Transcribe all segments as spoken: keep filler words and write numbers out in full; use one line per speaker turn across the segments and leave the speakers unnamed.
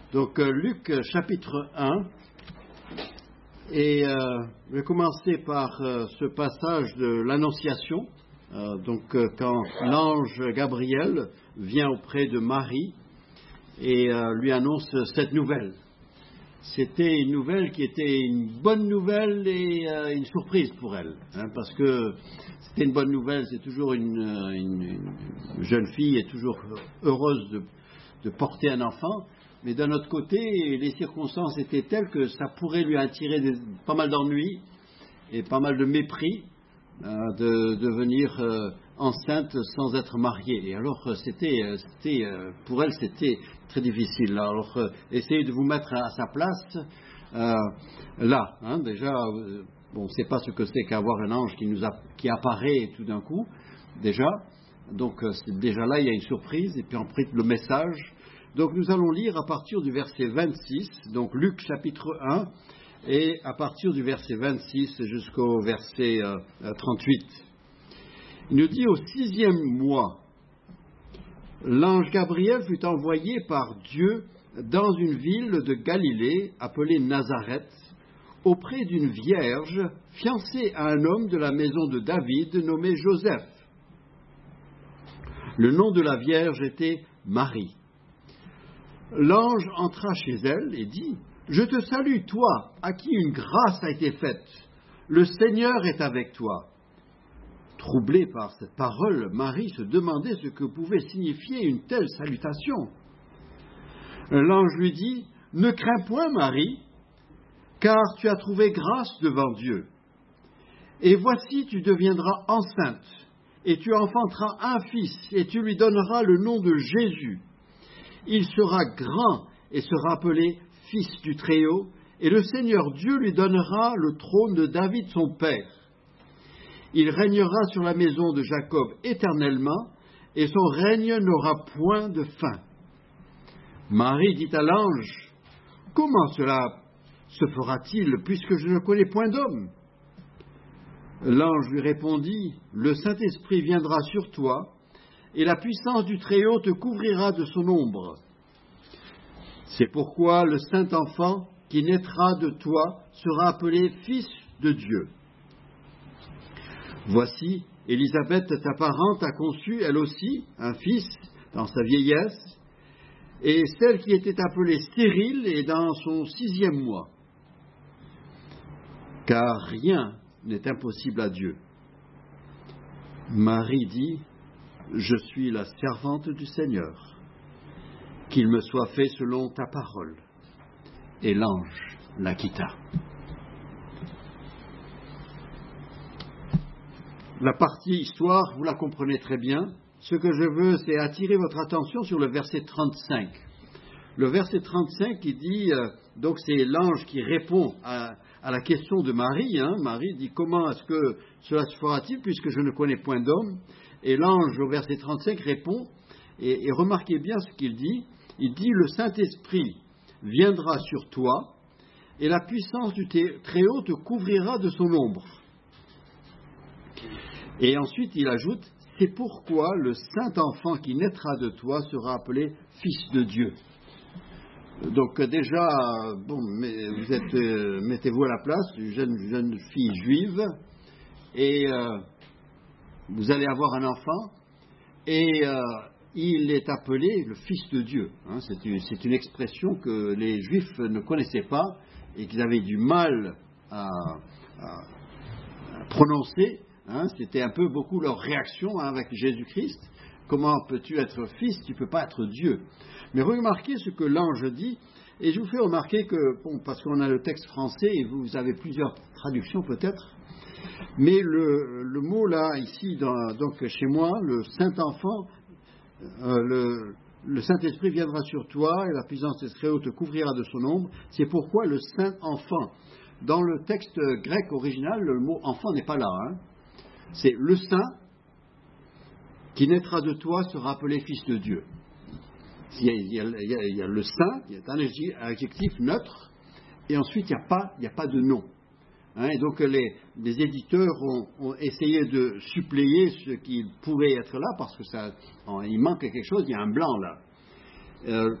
Donc euh, Luc euh, chapitre un, et euh, je vais commencer par euh, ce passage de l'Annonciation, euh, donc euh, quand l'ange Gabriel vient auprès de Marie et euh, lui annonce cette nouvelle. C'était une nouvelle qui était une bonne nouvelle et euh, une surprise pour elle, hein, parce que c'était une bonne nouvelle, c'est toujours une, une, une jeune fille est toujours heureuse de, de porter un enfant, mais d'un autre côté, les circonstances étaient telles que ça pourrait lui attirer des, pas mal d'ennuis et pas mal de mépris euh, de devenir euh, enceinte sans être mariée. Et alors, c'était, c'était euh, pour elle, c'était très difficile. Alors, euh, essayez de vous mettre à, à sa place euh, là. Hein, déjà, euh, bon, on ne sait pas ce que c'est qu'avoir un ange qui, nous a, qui apparaît tout d'un coup, déjà. Donc, euh, déjà là, il y a une surprise. Et puis, ensuite, le message. Donc, nous allons lire à partir du verset vingt-six, donc Luc chapitre un, et à partir du verset vingt-six jusqu'au verset euh, trente-huit. Il nous dit: au sixième mois, l'ange Gabriel fut envoyé par Dieu dans une ville de Galilée appelée Nazareth, auprès d'une vierge fiancée à un homme de la maison de David nommé Joseph. Le nom de la vierge était Marie. L'ange entra chez elle et dit: je te salue, toi, à qui une grâce a été faite. Le Seigneur est avec toi. Troublée par cette parole, Marie se demandait ce que pouvait signifier une telle salutation. L'ange lui dit: ne crains point, Marie, car tu as trouvé grâce devant Dieu. Et voici, tu deviendras enceinte, et tu enfanteras un fils, et tu lui donneras le nom de Jésus. Il sera grand et sera appelé Fils du Très-Haut, et le Seigneur Dieu lui donnera le trône de David son père. Il régnera sur la maison de Jacob éternellement, et son règne n'aura point de fin. Marie dit à l'ange: comment cela se fera-t-il, puisque je ne connais point d'homme? L'ange lui répondit: le Saint-Esprit viendra sur toi, et la puissance du Très-Haut te couvrira de son ombre. C'est pourquoi le saint enfant qui naîtra de toi sera appelé Fils de Dieu. Voici, Élisabeth, ta parente, a conçu, elle aussi, un fils dans sa vieillesse, et celle qui était appelée stérile est dans son sixième mois. Car rien n'est impossible à Dieu. Marie dit: je suis la servante du Seigneur, qu'il me soit fait selon ta parole. Et l'ange la quitta. La partie histoire, vous la comprenez très bien. Ce que je veux, c'est attirer votre attention sur le verset trente-cinq. Le verset trente-cinq qui dit, euh, donc c'est l'ange qui répond à, à la question de Marie. Hein. Marie dit: comment est-ce que cela se fera-t-il, puisque je ne connais point d'homme? Et l'ange, au verset trente-cinq, répond, et, et remarquez bien ce qu'il dit. Il dit: le Saint-Esprit viendra sur toi, et la puissance du Très-Haut te couvrira de son ombre. Et ensuite, il ajoute: c'est pourquoi le saint enfant qui naîtra de toi sera appelé Fils de Dieu. Donc déjà, bon, mais vous êtes, euh, mettez-vous à la place d'une jeune, jeune fille juive, et euh, vous allez avoir un enfant, et euh, il est appelé le Fils de Dieu. Hein. C'est une, c'est une expression que les Juifs ne connaissaient pas et qu'ils avaient du mal à, à, à prononcer. Hein. C'était un peu beaucoup leur réaction, hein, avec Jésus-Christ. Comment peux-tu être fils? Tu ne peux pas être Dieu. Mais remarquez ce que l'ange dit, et je vous fais remarquer que, bon, parce qu'on a le texte français et vous avez plusieurs traductions peut-être, mais le, le mot là, ici, dans, donc chez moi, le Saint-Enfant, euh, le, le Saint-Esprit viendra sur toi et la puissance du Très-Haut te couvrira de son ombre. C'est pourquoi le Saint-Enfant. Dans le texte grec original, le mot enfant n'est pas là. Hein. C'est le Saint qui naîtra de toi sera appelé Fils de Dieu. Il y a, il y a, il y a, il y a le Saint, il y a un adjectif neutre, et ensuite il n'y a pas, il n'y a pas de nom. Hein, et donc les, les éditeurs ont, ont essayé de suppléer ce qui pourrait être là, parce que ça, il manque quelque chose, il y a un blanc là. Euh,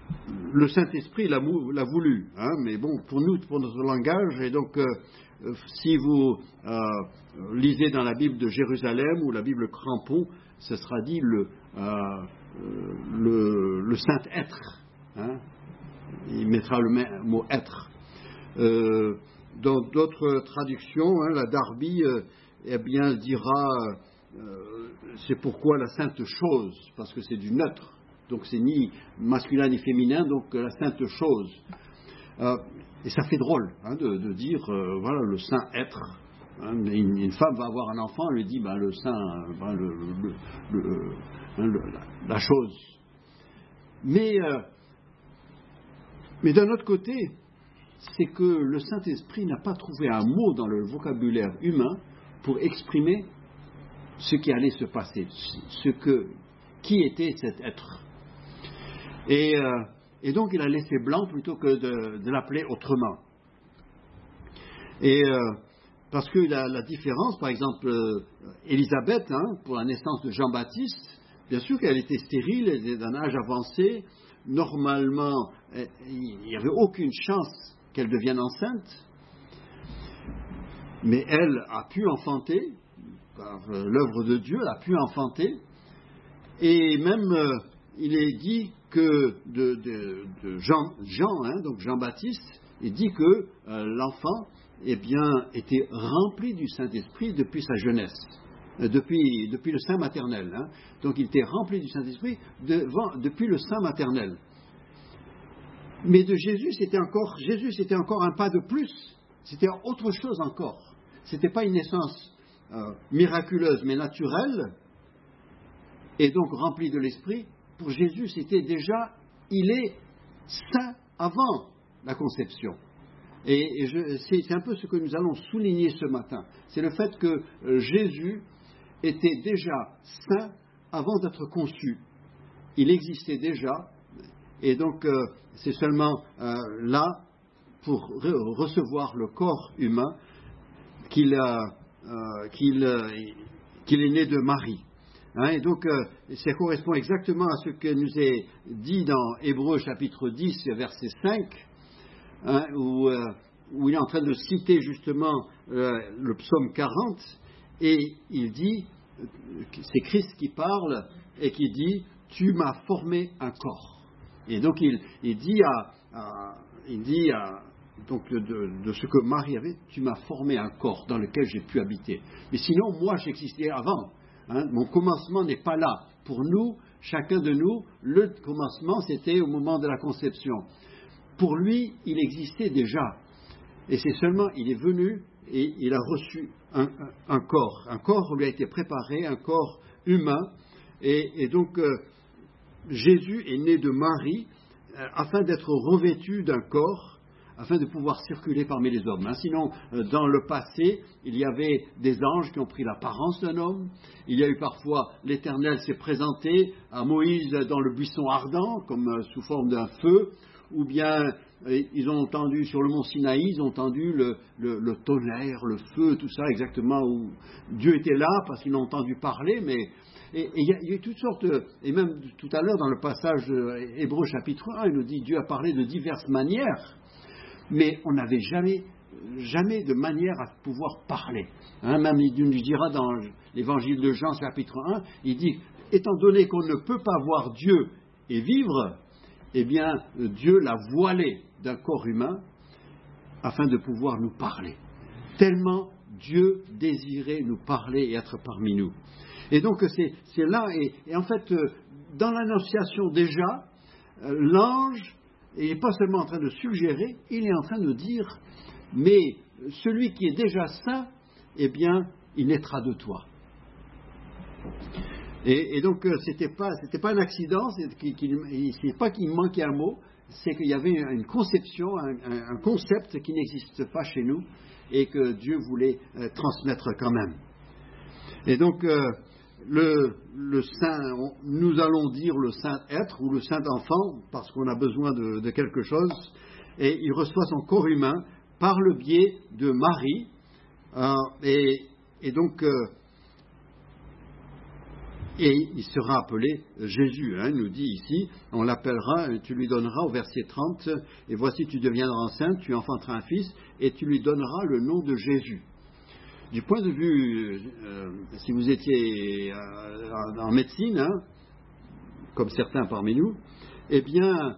le Saint-Esprit l'a, l'a voulu, hein, mais bon, pour nous, pour notre langage, et donc, euh, si vous euh, lisez dans la Bible de Jérusalem ou la Bible Crampon, ce sera dit le, euh, le, le Saint-Être, hein, il mettra le mot être. Euh, dans d'autres traductions, hein, la Darby, euh, eh bien, dira, euh, c'est pourquoi la sainte chose, parce que c'est du neutre. Donc c'est ni masculin ni féminin, donc la sainte chose. Euh, et ça fait drôle hein, de, de dire, euh, voilà, le saint être. Hein, une, une femme va avoir un enfant, on lui dit, ben, le saint, ben, le, le, le, hein, le, la, la chose. Mais, euh, mais d'un autre côté, c'est que le Saint-Esprit n'a pas trouvé un mot dans le vocabulaire humain pour exprimer ce qui allait se passer, ce que, qui était cet être. Et, euh, et donc il a laissé blanc plutôt que de, de l'appeler autrement. Et euh, parce que la, la différence, par exemple, euh, Élisabeth, hein, pour la naissance de Jean-Baptiste, bien sûr qu'elle était stérile, elle était d'un âge avancé, normalement elle, il n'y avait aucune chance qu'elle devienne enceinte, mais elle a pu enfanter, par l'œuvre de Dieu, elle a pu enfanter, et même euh, il est dit que de, de, de Jean, Jean hein, donc Jean-Baptiste, il dit que euh, l'enfant eh bien, était rempli du Saint-Esprit depuis sa jeunesse, euh, depuis, depuis le sein maternel. Hein. Donc il était rempli du Saint-Esprit devant, depuis le sein maternel. Mais de Jésus, c'était encore, Jésus, c'était encore un pas de plus. C'était autre chose encore. C'était pas une naissance euh, miraculeuse, mais naturelle, et donc remplie de l'Esprit. Pour Jésus, c'était déjà, il est saint avant la conception. Et, et je, c'est, c'est un peu ce que nous allons souligner ce matin. C'est le fait que euh, Jésus était déjà saint avant d'être conçu. Il existait déjà, et donc euh, c'est seulement euh, là, pour re- recevoir le corps humain, qu'il, a, euh, qu'il, euh, qu'il est né de Marie. Hein, et donc, euh, ça correspond exactement à ce que nous est dit dans Hébreux chapitre dix, verset cinq, hein, où, euh, où il est en train de citer justement euh, le psaume quarante, et il dit, c'est Christ qui parle, et qui dit, tu m'as formé un corps. Et donc, il, il dit, à, à, il dit à, donc de, de, de ce que Marie avait, tu m'as formé un corps dans lequel j'ai pu habiter. Mais sinon, moi, j'existais avant. Hein, mon commencement n'est pas là. Pour nous, chacun de nous, le commencement, c'était au moment de la conception. Pour lui, il existait déjà. Et c'est seulement, il est venu et il a reçu un, un, un corps. Un corps lui a été préparé, un corps humain. Et, et donc, euh, Jésus est né de Marie euh, afin d'être revêtu d'un corps, afin de pouvoir circuler parmi les hommes. Hein. Sinon, euh, dans le passé, il y avait des anges qui ont pris l'apparence d'un homme. Il y a eu parfois, l'Éternel s'est présenté à Moïse dans le buisson ardent, comme euh, sous forme d'un feu, ou bien euh, ils ont entendu sur le mont Sinaï, ils ont entendu le, le, le tonnerre, le feu, tout ça, exactement où Dieu était là, parce qu'ils l'ont entendu parler, mais et il y, y a eu toutes sortes, de, et même tout à l'heure dans le passage de Hébreux chapitre un, il nous dit Dieu a parlé de diverses manières. Mais on n'avait jamais, jamais de manière à pouvoir parler. Hein, même il nous dira dans l'évangile de Jean, chapitre un, il dit, étant donné qu'on ne peut pas voir Dieu et vivre, eh bien, Dieu l'a voilé d'un corps humain afin de pouvoir nous parler. Tellement Dieu désirait nous parler et être parmi nous. Et donc, c'est, c'est là, et, et en fait, dans l'Annonciation déjà, l'ange, il n'est pas seulement en train de suggérer, il est en train de dire, mais celui qui est déjà saint, eh bien, il naîtra de toi. Et, et donc, c'était pas, c'était pas un accident, c'est qu'il, c'est pas qu'il manquait un mot, c'est qu'il y avait une conception, un, un, un concept qui n'existe pas chez nous, et que Dieu voulait euh, transmettre quand même. Et donc, euh, Le, le saint, nous allons dire le saint être ou le saint enfant parce qu'on a besoin de, de quelque chose, et il reçoit son corps humain par le biais de Marie, euh, et, et donc euh, et il sera appelé Jésus, hein, nous dit ici, on l'appellera, tu lui donneras au verset trente, et voici tu deviendras enceinte, tu enfanteras un fils, et tu lui donneras le nom de Jésus. Du point de vue, euh, si vous étiez euh, en médecine, hein, comme certains parmi nous, eh bien,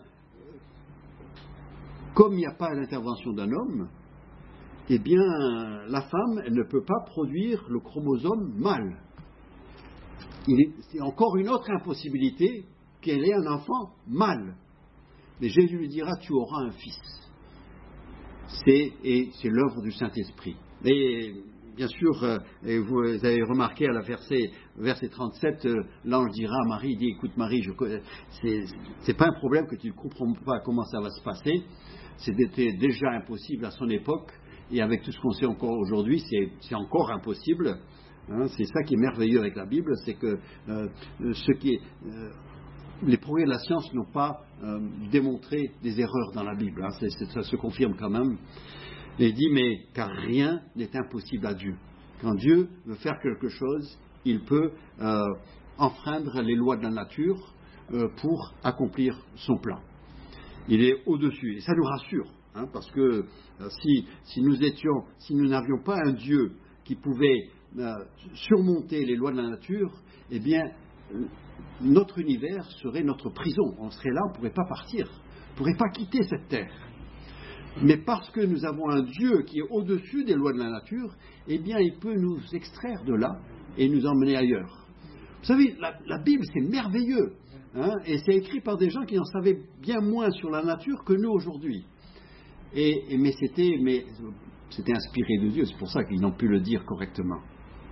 comme il n'y a pas l'intervention d'un homme, eh bien, la femme, elle ne peut pas produire le chromosome mâle. Il est, c'est encore une autre impossibilité qu'elle ait un enfant mâle. Mais Jésus lui dira, tu auras un fils. C'est, et c'est l'œuvre du Saint-Esprit. Et bien sûr, euh, et vous avez remarqué à la verset, verset trente-sept, euh, l'ange dira à Marie, il dit, écoute Marie, je, c'est, c'est pas un problème que tu ne comprends pas comment ça va se passer. C'était déjà impossible à son époque. Et avec tout ce qu'on sait encore aujourd'hui, c'est, c'est encore impossible. Hein, c'est ça qui est merveilleux avec la Bible, c'est que euh, ce qui est, euh, les progrès de la science n'ont pas euh, démontré des erreurs dans la Bible. Hein, c'est, c'est, ça se confirme quand même. Et il dit, mais car rien n'est impossible à Dieu. Quand Dieu veut faire quelque chose, il peut euh, enfreindre les lois de la nature euh, pour accomplir son plan. Il est au-dessus. Et ça nous rassure, hein, parce que euh, si, si nous étions, si nous n'avions pas un Dieu qui pouvait euh, surmonter les lois de la nature, eh bien, euh, notre univers serait notre prison. On serait là, on ne pourrait pas partir, on ne pourrait pas quitter cette terre. Mais parce que nous avons un Dieu qui est au-dessus des lois de la nature, eh bien, il peut nous extraire de là et nous emmener ailleurs. Vous savez, la, la Bible, c'est merveilleux. Hein, et c'est écrit par des gens qui en savaient bien moins sur la nature que nous aujourd'hui. Et, et, mais, c'était, mais c'était inspiré de Dieu, c'est pour ça qu'ils n'ont pu le dire correctement.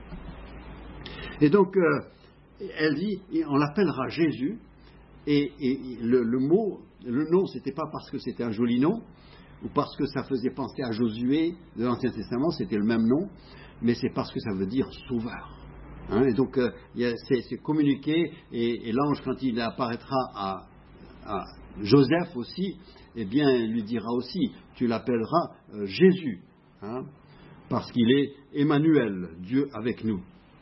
Et donc, euh, elle dit, on l'appellera Jésus, et, et le, le mot, le nom, c'était pas parce que c'était un joli nom, ou parce que ça faisait penser à Josué de l'Ancien Testament, c'était le même nom, mais c'est parce que ça veut dire sauveur. Hein, et donc, euh, y a, c'est, c'est communiqué, et, et l'ange, quand il apparaîtra à, à Joseph aussi, eh bien, il lui dira aussi, tu l'appelleras euh, Jésus, hein, parce qu'il est Emmanuel, Dieu avec nous.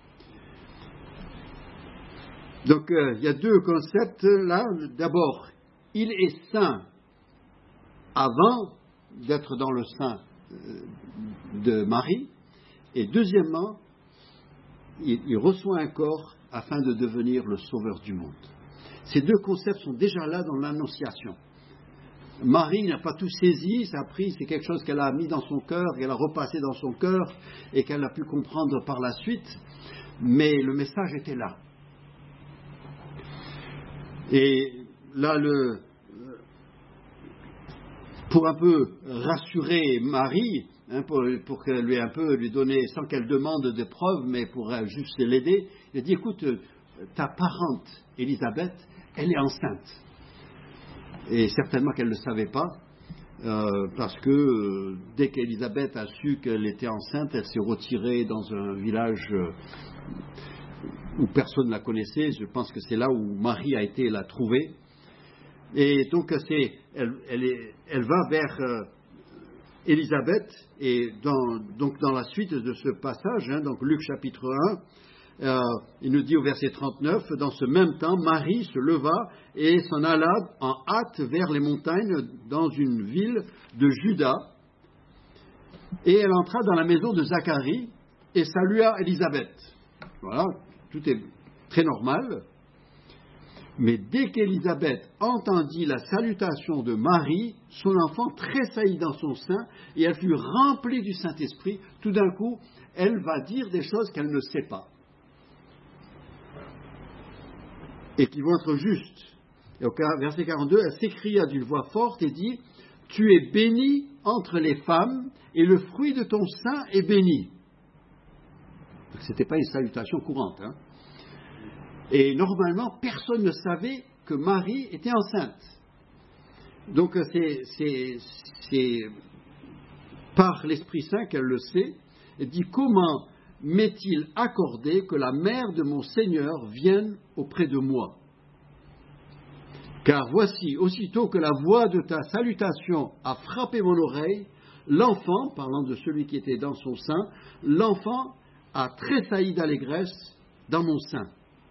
Donc, il euh, y a deux concepts là. D'abord, il est saint avant d'être dans le sein euh, de Marie, et deuxièmement, il, il reçoit un corps afin de devenir le sauveur du monde. Ces deux concepts sont déjà là dans l'Annonciation. Marie n'a pas tout saisi, ça a pris, c'est quelque chose qu'elle a mis dans son cœur, qu'elle a repassé dans son cœur et qu'elle a pu comprendre par la suite, mais le message était là. Et là, le, pour un peu rassurer Marie, hein, pour, pour qu'elle lui un peu lui donner, sans qu'elle demande de preuves, mais pour juste l'aider, il a dit, écoute, ta parente Élisabeth, elle est enceinte. Et certainement qu'elle ne le savait pas, euh, parce que euh, dès qu'Élisabeth a su qu'elle était enceinte, elle s'est retirée dans un village euh, où personne ne la connaissait. Je pense que c'est là où Marie a été la trouver. Et donc, c'est, elle, elle, est, elle va vers euh, Élisabeth, et dans, donc dans la suite de ce passage, hein, donc Luc chapitre un, Euh, il nous dit au verset trente-neuf, dans ce même temps, Marie se leva et s'en alla en hâte vers les montagnes dans une ville de Juda. Et elle entra dans la maison de Zacharie et salua Élisabeth. Voilà, tout est très normal. Mais dès qu'Élisabeth entendit la salutation de Marie, son enfant tressaillit dans son sein et elle fut remplie du Saint-Esprit. Tout d'un coup, elle va dire des choses qu'elle ne sait pas. Et qui vont être justes. Et au verset quarante-deux, elle s'écria d'une voix forte et dit, « Tu es bénie entre les femmes, et le fruit de ton sein est béni. » Ce n'était pas une salutation courante. Hein. Et normalement, personne ne savait que Marie était enceinte. Donc c'est, c'est, c'est par l'Esprit Saint qu'elle le sait. Elle dit, « Comment m'est-il accordé que la mère de mon Seigneur vienne auprès de moi? Car voici, aussitôt que la voix de ta salutation a frappé mon oreille, l'enfant, parlant de celui qui était dans son sein, l'enfant a tressailli d'allégresse dans mon sein. »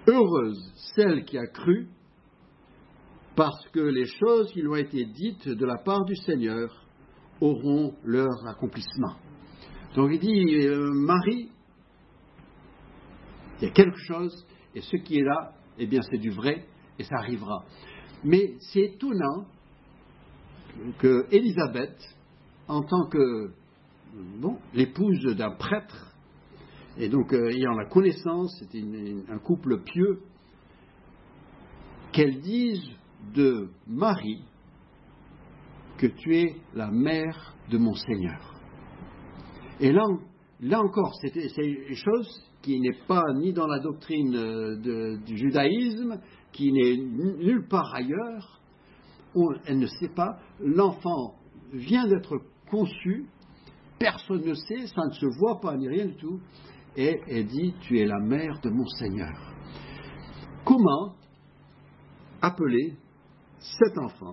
Heureuse celle qui a cru, parce que les choses qui lui ont été dites de la part du Seigneur auront leur accomplissement. Donc il dit, euh, Marie, il y a quelque chose, et ce qui est là, eh bien c'est du vrai, et ça arrivera. Mais c'est étonnant que Élisabeth, en tant que bon, l'épouse d'un prêtre, et donc euh, ayant la connaissance, c'était une, une, un couple pieux, qu'elle dise de Marie que tu es la mère de mon Seigneur. Et là, là encore, c'est, c'est une chose qui n'est pas ni dans la doctrine de, du judaïsme, qui n'est nulle part ailleurs. On, elle ne sait pas, l'enfant vient d'être conçu, personne ne sait, ça ne se voit pas ni rien du tout, et elle dit, tu es la mère de mon Seigneur. Comment appeler cet enfant,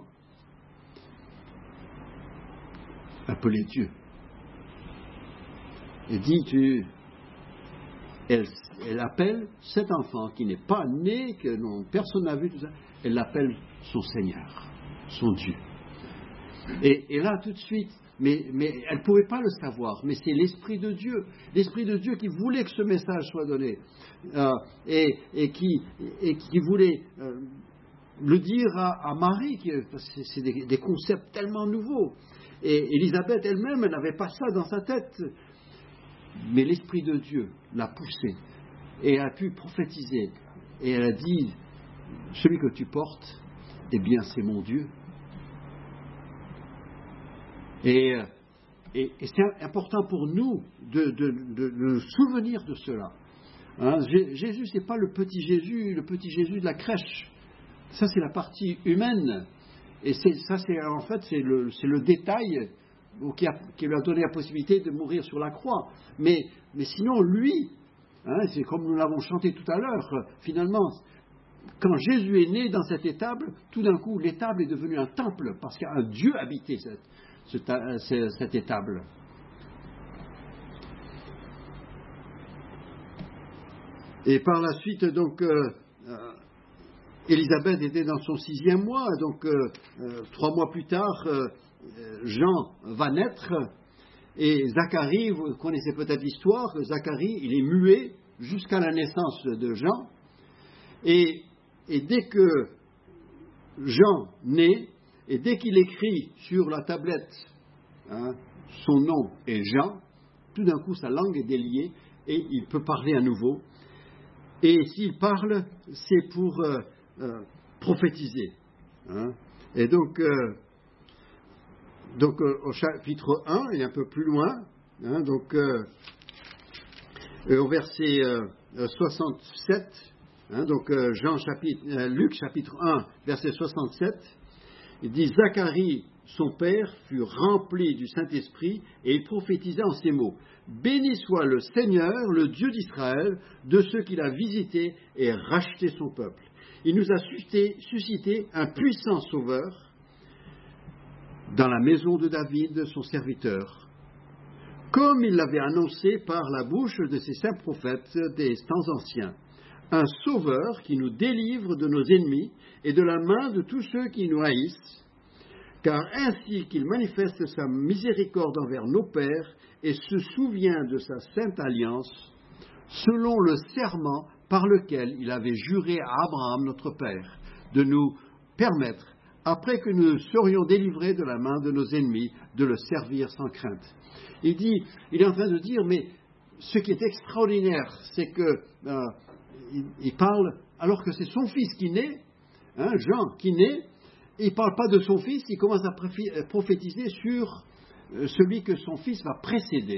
appeler Dieu? Elle dit, tu, elle, elle appelle cet enfant qui n'est pas né, que non, personne n'a vu, tout ça, elle l'appelle son Seigneur, son Dieu. Et, et là, tout de suite, mais, mais elle ne pouvait pas le savoir, mais c'est l'Esprit de Dieu, l'Esprit de Dieu qui voulait que ce message soit donné, euh, et, et, qui, et qui voulait euh, le dire à, à Marie, qui, parce que c'est des, des concepts tellement nouveaux. Et Élisabeth elle-même, elle n'avait pas ça dans sa tête. Mais l'Esprit de Dieu l'a poussée et elle a pu prophétiser. Et elle a dit, celui que tu portes, eh bien c'est mon Dieu. Et, et, et c'est important pour nous de, de, de, de nous souvenir de cela. Hein, Jésus, ce n'est pas le petit Jésus, le petit Jésus de la crèche. Ça, c'est la partie humaine. Et c'est, ça, c'est, en fait, c'est le, c'est le détail qui, a, qui lui a donné la possibilité de mourir sur la croix. Mais, mais sinon, lui, hein, c'est comme nous l'avons chanté tout à l'heure, finalement, quand Jésus est né dans cette étable, tout d'un coup, l'étable est devenue un temple, parce qu'un Dieu habitait cette, cette, cette étable. Et par la suite, donc, euh, euh, Élisabeth était dans son sixième mois, donc euh, euh, trois mois plus tard, euh, Jean va naître, et Zacharie, vous connaissez peut-être l'histoire, Zacharie, il est muet jusqu'à la naissance de Jean, et, et dès que Jean naît, et dès qu'il écrit sur la tablette, hein, son nom est Jean, tout d'un coup sa langue est déliée, et il peut parler à nouveau, et s'il parle, c'est pour euh, euh, prophétiser. Hein. Et donc, euh, donc euh, au chapitre un, il est un peu plus loin, hein, donc euh, au verset euh, soixante-sept, hein, donc euh, Jean chapitre, euh, Luc chapitre un, verset soixante-sept, il dit « Zacharie, son père, fut rempli du Saint-Esprit et il prophétisa en ces mots. Béni soit le Seigneur, le Dieu d'Israël, de ceux qu'il a visités et racheté son peuple. Il nous a suscité, suscité un puissant sauveur dans la maison de David, son serviteur, comme il l'avait annoncé par la bouche de ses saints prophètes des temps anciens. Un sauveur qui nous délivre de nos ennemis et de la main de tous ceux qui nous haïssent, car ainsi qu'il manifeste sa miséricorde envers nos pères et se souvient de sa sainte alliance, selon le serment par lequel il avait juré à Abraham notre père, de nous permettre, après que nous serions délivrés de la main de nos ennemis, de le servir sans crainte. Il dit, il est en train de dire, mais ce qui est extraordinaire, c'est que euh, il, il parle, alors que c'est son fils qui naît, hein, Jean qui naît, il ne parle pas de son fils, il commence à prophétiser sur celui que son fils va précéder,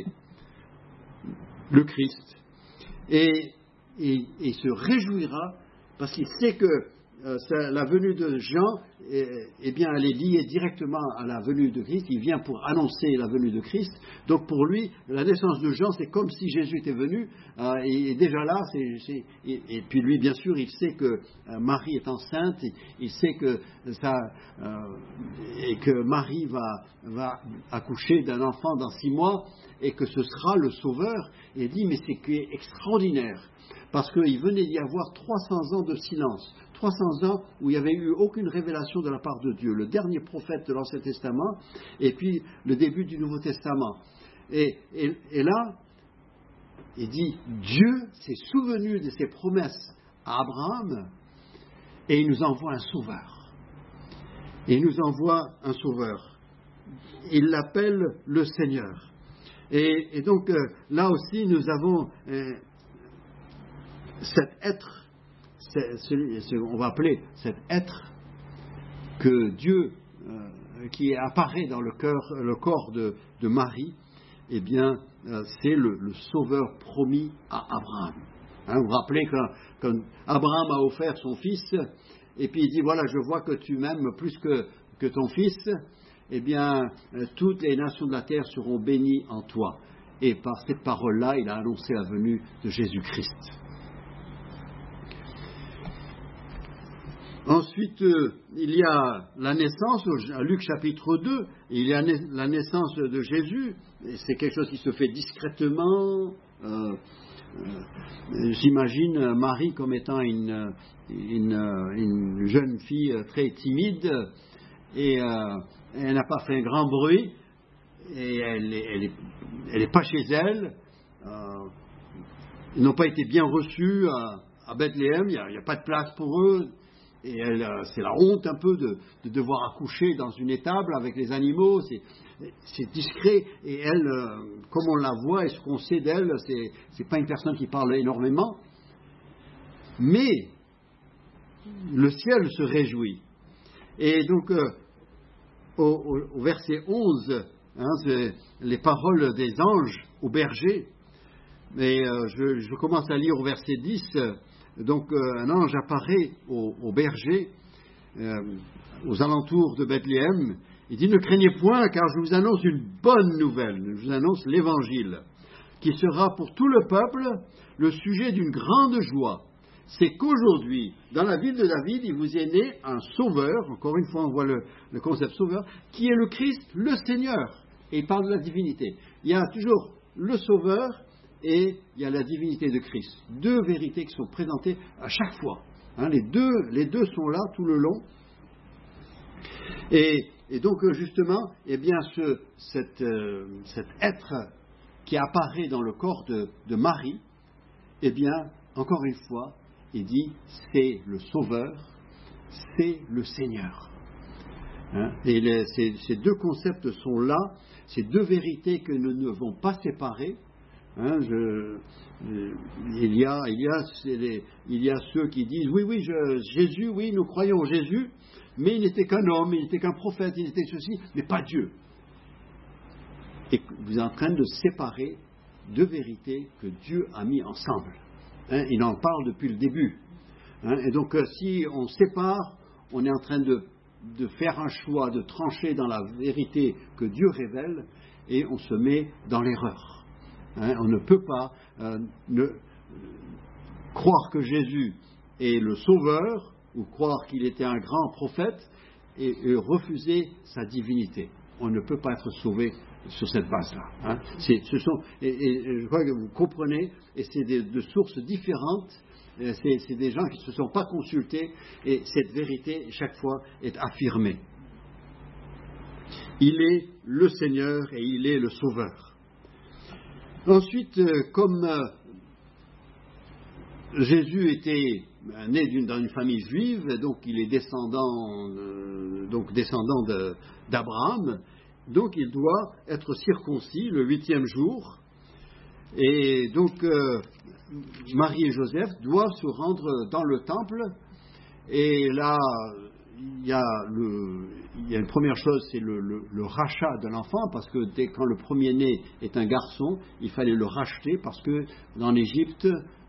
le Christ. Et il se réjouira parce qu'il sait que euh, la venue de Jean, eh, eh bien, elle est liée directement à la venue de Christ. Il vient pour annoncer la venue de Christ. Donc pour lui, la naissance de Jean, c'est comme si Jésus était venu. Euh, et, et déjà là, c'est, c'est, et, et puis lui, bien sûr, il sait que euh, Marie est enceinte. Il, il sait que ça, euh, et que Marie va, va accoucher d'un enfant dans six mois et que ce sera le Sauveur. Et il dit, mais c'est extraordinaire. Parce qu'il venait d'y avoir trois cents ans de silence, trois cents ans où il n'y avait eu aucune révélation de la part de Dieu, le dernier prophète de l'Ancien Testament, et puis le début du Nouveau Testament. Et, et, et là, il dit, Dieu s'est souvenu de ses promesses à Abraham, et il nous envoie un sauveur. Et il nous envoie un sauveur. Il l'appelle le Seigneur. Et, et donc, euh, là aussi, nous avons... Euh, cet être, c'est, c'est, on va appeler cet être que Dieu, euh, qui apparaît dans le, cœur, le corps de, de Marie, eh bien, euh, c'est le, le sauveur promis à Abraham. Hein, vous vous rappelez quand, quand Abraham a offert son fils, et puis il dit, voilà, je vois que tu m'aimes plus que, que ton fils, eh bien, euh, toutes les nations de la terre seront bénies en toi. Et par cette parole-là, il a annoncé la venue de Jésus-Christ. Ensuite, euh, il y a la naissance, à Luc chapitre deux, il y a la naissance de Jésus, et c'est quelque chose qui se fait discrètement. Euh, euh, j'imagine Marie comme étant une, une, une jeune fille très timide, et euh, elle n'a pas fait un grand bruit, et elle n'est elle est, elle est pas chez elle. Euh, ils n'ont pas été bien reçus à, à Bethléem, il n'y a, a pas de place pour eux. Et elle, c'est la honte un peu de, de devoir accoucher dans une étable avec les animaux, c'est, c'est discret, et elle, comme on la voit et ce qu'on sait d'elle, c'est, c'est pas une personne qui parle énormément, mais le ciel se réjouit. Et donc, euh, au, au, au verset onze, hein, c'est les paroles des anges au berger, mais euh, je, je commence à lire au verset dix. Donc euh, un ange apparaît au, au berger, euh, aux alentours de Bethléem. Il dit, ne craignez point, car je vous annonce une bonne nouvelle. Je vous annonce l'évangile, qui sera pour tout le peuple le sujet d'une grande joie. C'est qu'aujourd'hui, dans la ville de David, il vous est né un sauveur, encore une fois on voit le, le concept sauveur, qui est le Christ, le Seigneur. Et il parle de la divinité. Il y a toujours le sauveur, et il y a la divinité de Christ. Deux vérités qui sont présentées à chaque fois. Hein, les, deux, les deux sont là tout le long. Et, et donc, justement, eh bien, ce, cet, euh, cet être qui apparaît dans le corps de, de Marie, eh bien, encore une fois, il dit, c'est le Sauveur, c'est le Seigneur. Hein, et les, ces, ces deux concepts sont là, ces deux vérités que nous ne devons pas séparer. Hein, je, il, y a, il, y a, les, il y a ceux qui disent oui, oui, je, Jésus, oui, nous croyons en Jésus, mais il n'était qu'un homme, il n'était qu'un prophète, il était ceci, mais pas Dieu. Et vous êtes en train de séparer deux vérités que Dieu a mis ensemble. Hein, il en parle depuis le début. Hein, et donc, si on sépare, on est en train de, de faire un choix, de trancher dans la vérité que Dieu révèle, et on se met dans l'erreur. Hein, on ne peut pas euh, ne, euh, croire que Jésus est le Sauveur ou croire qu'il était un grand prophète et, et refuser sa divinité. On ne peut pas être sauvé sur cette base-là. Hein. C'est, ce sont, et, et je crois que vous comprenez, et c'est de, de sources différentes, c'est, c'est des gens qui ne se sont pas consultés, et cette vérité, chaque fois, est affirmée. Il est le Seigneur et il est le Sauveur. Ensuite, comme euh, Jésus était né d'une, dans une famille juive, donc il est descendant, euh, donc descendant de, d'Abraham, donc il doit être circoncis le huitième jour, et donc euh, Marie et Joseph doivent se rendre dans le temple, et là il y a, le, il y a une première chose, c'est le, le, le rachat de l'enfant, parce que dès quand le premier-né est un garçon, il fallait le racheter, parce que dans l'Égypte,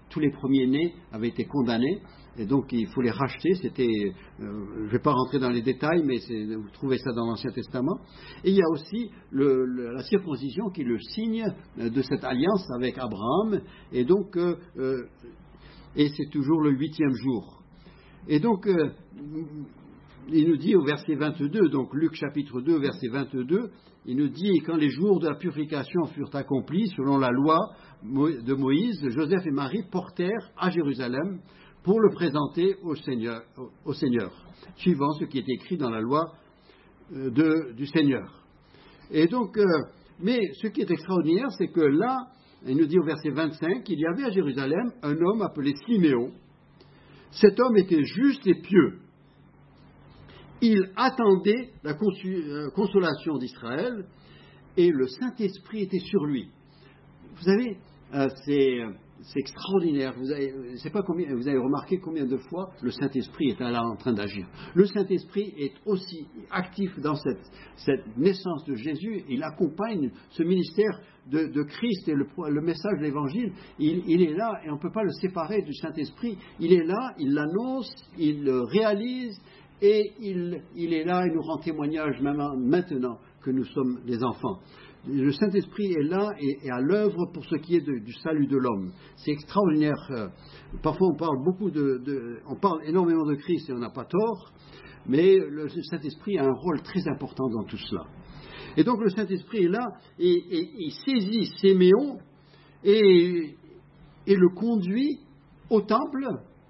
tous les premiers-nés avaient été condamnés, et donc il faut les racheter. C'était, euh, je ne vais pas rentrer dans les détails, mais c'est, vous trouvez ça dans l'Ancien Testament. Et il y a aussi le, le, la circoncision qui est le signe de cette alliance avec Abraham, et donc, euh, euh, et c'est toujours le huitième jour. Et donc, euh, il nous dit au verset vingt-deux, donc Luc chapitre deux, verset vingt-deux, il nous dit « Quand les jours de la purification furent accomplis, selon la loi de Moïse, Joseph et Marie portèrent à Jérusalem pour le présenter au Seigneur, au Seigneur, suivant ce qui est écrit dans la loi de, du Seigneur. » Et donc, euh, mais ce qui est extraordinaire, c'est que là, il nous dit au verset vingt-cinq, il y avait à Jérusalem un homme appelé Siméon. Cet homme était juste et pieux. Il attendait la consolation d'Israël et le Saint-Esprit était sur lui. Vous savez, euh, c'est, c'est extraordinaire. Vous avez, je sais pas combien, vous avez remarqué combien de fois le Saint-Esprit est là en train d'agir. Le Saint-Esprit est aussi actif dans cette, cette naissance de Jésus. Il accompagne ce ministère de, de Christ et le, le message de l'Évangile. Il, il est là et on ne peut pas le séparer du Saint-Esprit. Il est là, il l'annonce, il le réalise. Et il, il est là et nous rend témoignage même maintenant que nous sommes des enfants. Le Saint-Esprit est là et, et à l'œuvre pour ce qui est de, du salut de l'homme. C'est extraordinaire. Parfois on parle beaucoup de, de, on parle énormément de Christ et on n'a pas tort, mais le Saint-Esprit a un rôle très important dans tout cela. Et donc le Saint-Esprit est là et, et il saisit Siméon et, et le conduit au temple.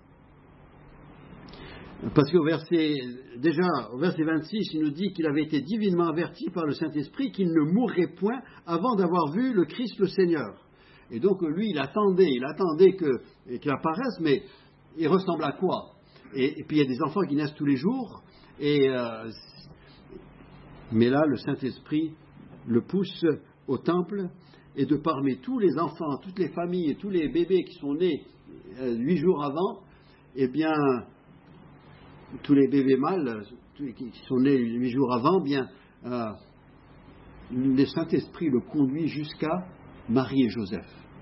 Parce qu'au verset, déjà, au verset vingt-six, il nous dit qu'il avait été divinement averti par le Saint-Esprit qu'il ne mourrait point avant d'avoir vu le Christ le Seigneur. Et donc, lui, il attendait, il attendait que, qu'il apparaisse, mais il ressemble à quoi ? et, et puis, il y a des enfants qui naissent tous les jours, et, euh, mais là, le Saint-Esprit le pousse au temple, et de parmi tous les enfants, toutes les familles et tous les bébés qui sont nés euh, huit jours avant, eh bien, tous les bébés mâles qui sont nés huit jours avant, bien, euh, le Saint-Esprit le conduit jusqu'à Marie et Joseph.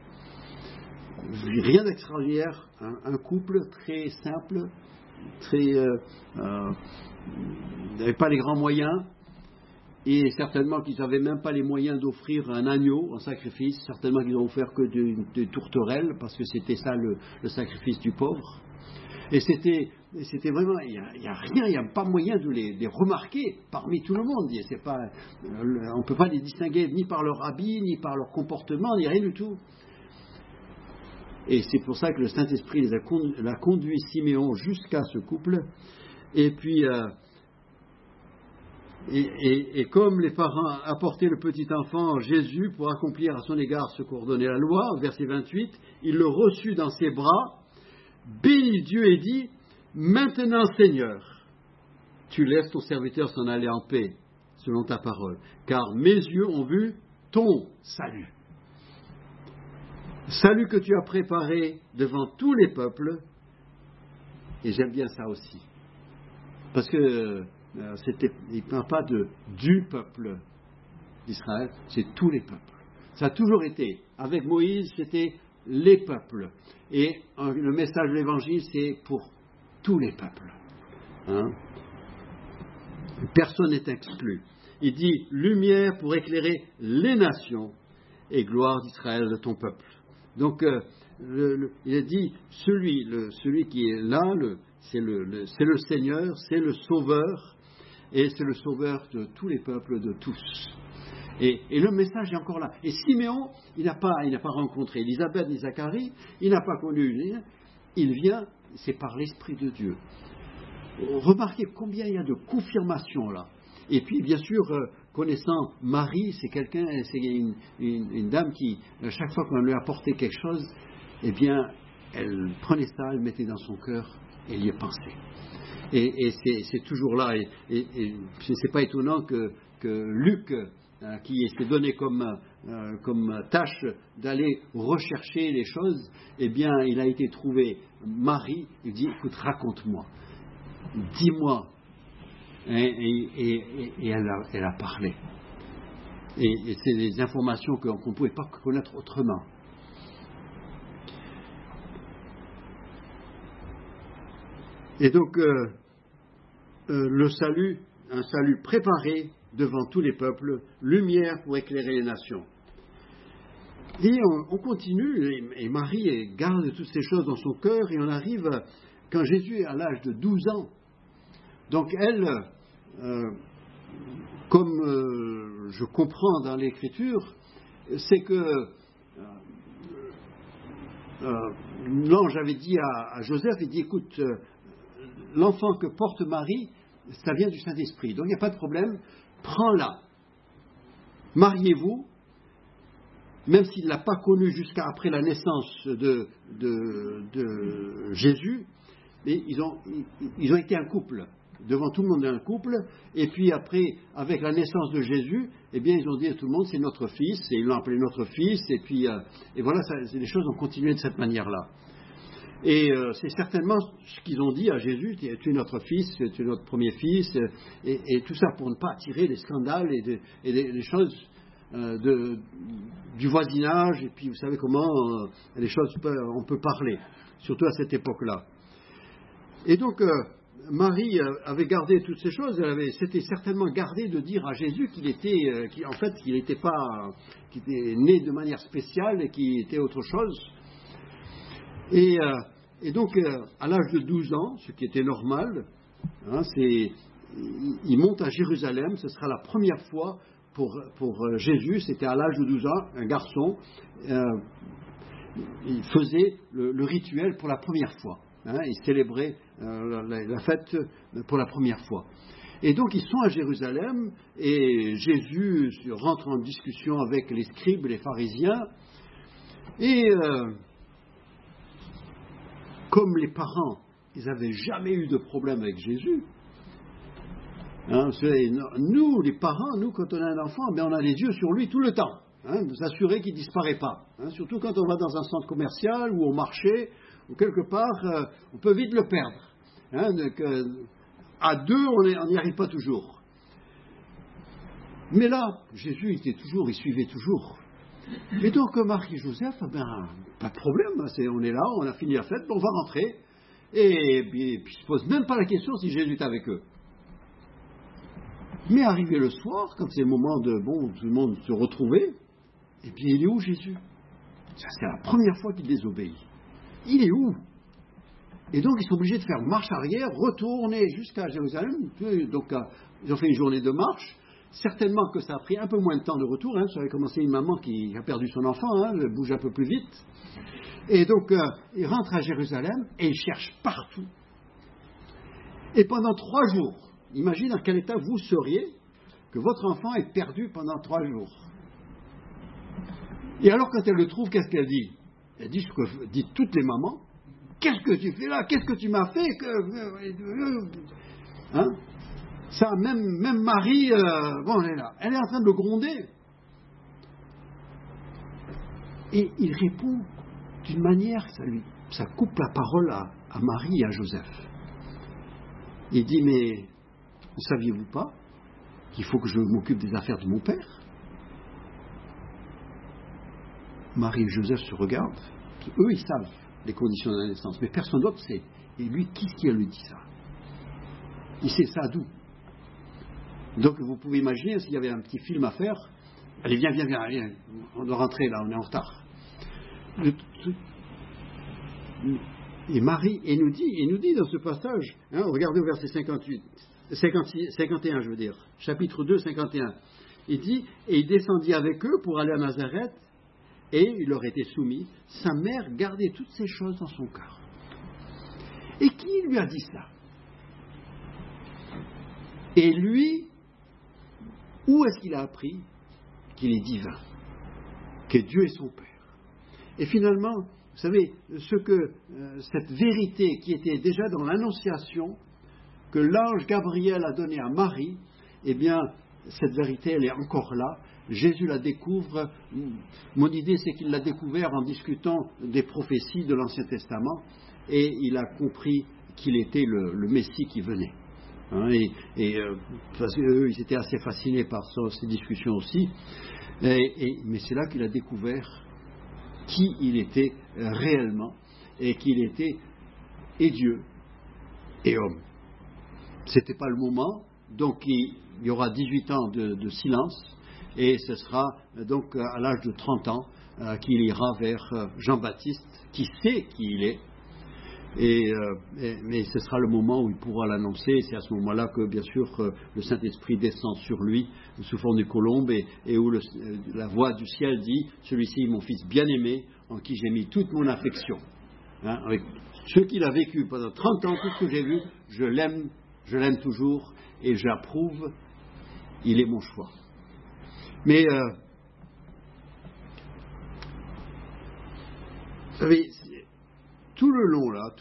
Rien d'extraordinaire, un, un couple très simple, très, euh, euh, n'avait pas les grands moyens, et certainement qu'ils n'avaient même pas les moyens d'offrir un agneau en sacrifice, certainement qu'ils n'ont offert que des tourterelles, parce que c'était ça le, le sacrifice du pauvre. Et c'était, c'était vraiment, il n'y a, a rien, il n'y a pas moyen de les, les remarquer parmi tout le monde. C'est pas, on ne peut pas les distinguer ni par leur habit, ni par leur comportement, ni rien du tout. Et c'est pour ça que le Saint-Esprit les a conduit, l'a conduit Siméon jusqu'à ce couple. Et puis, euh, et, et, et comme les parents apportaient le petit enfant Jésus pour accomplir à son égard ce qu'ordonnait la loi, verset vingt-huit, il le reçut dans ses bras, bénit Dieu et dit, maintenant Seigneur, tu laisses ton serviteur s'en aller en paix, selon ta parole, car mes yeux ont vu ton salut. Salut que tu as préparé devant tous les peuples, et j'aime bien ça aussi, parce que euh, c'était, il ne parle pas de du peuple d'Israël, c'est tous les peuples. Ça a toujours été, avec Moïse, c'était les peuples. Et euh, le message de l'Évangile, c'est pour tous les peuples. Hein? Personne n'est exclu. Il dit, lumière pour éclairer les nations et gloire d'Israël de ton peuple. Donc, euh, le, le, il a dit, celui, le, celui qui est là, le, c'est, le, le, c'est le Seigneur, c'est le Sauveur, et c'est le Sauveur de tous les peuples, de tous. Et, et le message est encore là. Et Siméon, il n'a pas, il n'a pas rencontré Élisabeth ni Zacharie, il n'a pas connu, il vient, c'est par l'Esprit de Dieu. Remarquez combien il y a de confirmations là. Et puis, bien sûr, euh, connaissant Marie, c'est quelqu'un, c'est une, une, une dame qui, chaque fois qu'on lui apportait quelque chose, eh bien, elle prenait ça, elle mettait dans son cœur et elle y pensait. Et, et c'est, c'est toujours là. Et, et, et c'est pas étonnant que, que Luc, euh, qui s'est donné comme, euh, comme tâche d'aller rechercher les choses, eh bien, il a été trouvé Marie. Il dit, écoute, raconte-moi, dis-moi. Et, et, et, et elle, a, elle a parlé. Et, et c'est des informations qu'on ne pouvait pas connaître autrement. Et donc, euh, euh, le salut, un salut préparé devant tous les peuples, lumière pour éclairer les nations. Et on, on continue, et, et Marie garde toutes ces choses dans son cœur, et on arrive, quand Jésus est à l'âge de douze ans, donc elle, euh, comme euh, je comprends dans l'Écriture, c'est que euh, euh, l'ange avait dit à, à Joseph, il dit, écoute, euh, l'enfant que porte Marie, ça vient du Saint-Esprit, donc il n'y a pas de problème, prends-la, mariez-vous, même s'il ne l'a pas connue jusqu'à après la naissance de, de, de Jésus, mais ils ont, ils ont été un couple, devant tout le monde un couple, et puis après, avec la naissance de Jésus, eh bien ils ont dit à tout le monde, c'est notre fils, et ils l'ont appelé notre fils, et puis, euh, et voilà, ça, les choses ont continué de cette manière-là. Et euh, c'est certainement ce qu'ils ont dit à Jésus, tu es notre fils, tu es notre premier fils, et, et tout ça pour ne pas attirer des scandales et, de, et des, des choses euh, de, du voisinage, et puis vous savez comment euh, les choses, on peut parler, surtout à cette époque-là. Et donc, euh, Marie euh, avait gardé toutes ces choses, elle avait, s'était certainement gardée de dire à Jésus qu'il était, euh, qu'il, en fait, qu'il n'était pas, qu'il était né de manière spéciale et qu'il était autre chose. Et, euh, et donc, euh, à l'âge de douze ans, ce qui était normal, hein, c'est, il monte à Jérusalem, ce sera la première fois pour, pour euh, Jésus, c'était à l'âge de douze ans, un garçon, euh, il faisait le, le rituel pour la première fois, hein, il célébrait euh, la, la fête pour la première fois. Et donc, ils sont à Jérusalem, et Jésus rentre en discussion avec les scribes et les pharisiens, et... Euh, comme les parents, ils n'avaient jamais eu de problème avec Jésus. Hein, nous, les parents, nous, quand on a un enfant, ben, on a les yeux sur lui tout le temps. Hein, vous assurez qu'il ne disparaît pas. Hein, surtout quand on va dans un centre commercial ou au marché, ou quelque part, euh, on peut vite le perdre. Hein, donc, euh, à deux, on n'y arrive pas toujours. Mais là, Jésus était toujours, il suivait toujours. Et donc Marie et Joseph, ben, pas de problème, c'est, on est là, on a fini la fête, on va rentrer, et, et puis ils ne se posent même pas la question si Jésus est avec eux. Mais arrivé le soir, quand c'est le moment de, bon, tout le monde se retrouver, et bien il est où Jésus? Ça, c'est la première fois qu'il désobéit. Il est où? Et donc ils sont obligés de faire marche arrière, retourner jusqu'à Jérusalem, donc ils ont fait une journée de marche. Certainement que ça a pris un peu moins de temps de retour, hein. Ça avait commencé une maman qui a perdu son enfant, hein, elle bouge un peu plus vite. Et donc, euh, il rentre à Jérusalem et il cherche partout. Et pendant trois jours, imagine dans quel état vous seriez que votre enfant est perdu pendant trois jours. Et alors, quand elle le trouve, qu'est-ce qu'elle dit? Elle dit ce que disent toutes les mamans. Qu'est-ce que tu fais là? Qu'est-ce que tu m'as fait que... Hein? Ça, même, même Marie, euh, bon, elle est là, elle est en train de le gronder. Et il répond d'une manière, ça, lui, ça coupe la parole à, à Marie et à Joseph. Il dit, mais ne saviez-vous pas qu'il faut que je m'occupe des affaires de mon père? Marie et Joseph se regardent, eux ils savent les conditions de la naissance, mais personne d'autre sait. Et lui, qui est-ce qui lui dit ça? Il sait ça d'où? Donc vous pouvez imaginer s'il y avait un petit film à faire. Allez, viens, viens, viens, viens. On doit rentrer là, on est en retard. Et Marie, et nous dit, et nous dit dans ce passage, hein, regardez au verset cinquante-huit, cinquante-six, cinquante et un, je veux dire, chapitre deux, cinquante et un. Il dit, et il descendit avec eux pour aller à Nazareth, et il leur était soumis. Sa mère gardait toutes ces choses dans son cœur. Et qui lui a dit ça? Et lui, où est-ce qu'il a appris qu'il est divin, que Dieu est son Père? Et finalement, vous savez, ce que, euh, cette vérité qui était déjà dans l'Annonciation, que l'ange Gabriel a donnée à Marie, eh bien, cette vérité, elle est encore là. Jésus la découvre. Mon idée, c'est qu'il l'a découvert en discutant des prophéties de l'Ancien Testament, et il a compris qu'il était le, le Messie qui venait. Hein, et, et euh, parce qu'eux, ils étaient assez fascinés par ça, ces discussions aussi. Et, et, mais c'est là qu'il a découvert qui il était réellement, et qu'il était et Dieu et homme. Ce n'était pas le moment, donc il, il y aura dix-huit ans de, de silence, et ce sera donc à l'âge de trente ans euh, qu'il ira vers euh, Jean-Baptiste, qui sait qui il est, et, euh, et, mais ce sera le moment où il pourra l'annoncer, et c'est à ce moment-là que bien sûr euh, le Saint-Esprit descend sur lui sous forme de colombe, et, et où le, euh, la voix du ciel dit « Celui-ci est mon fils bien-aimé, en qui j'ai mis toute mon affection. Hein, » avec ce qu'il a vécu pendant trente ans, tout ce que j'ai vu, je l'aime, je l'aime toujours, et j'approuve, il est mon choix. Mais, euh, vous savez, tout le long là,